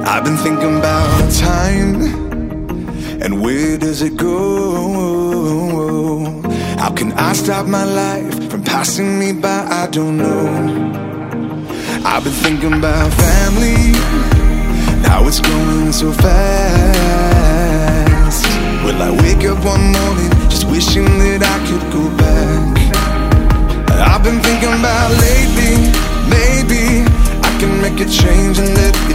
I've been thinking about time, and where does it go? How can I stop my life from passing me by? I don't know. I've been thinking about family, now it's going so fast. Will I wake up one morning just wishing that I could